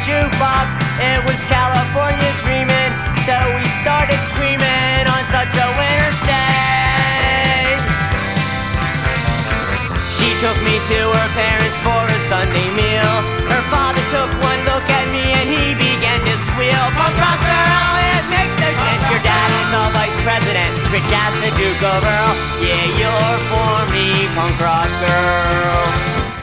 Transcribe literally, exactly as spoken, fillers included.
jukebox. It was California dreaming, so we started screaming on such a winter's day. She took me to her parents for a Sunday meal. Her father took one look at me and he began to squeal. Punk rock girl, it makes no sense. Your dad is the vice president, rich as the Duke of Earl. Yeah, you're for me, punk rock girl.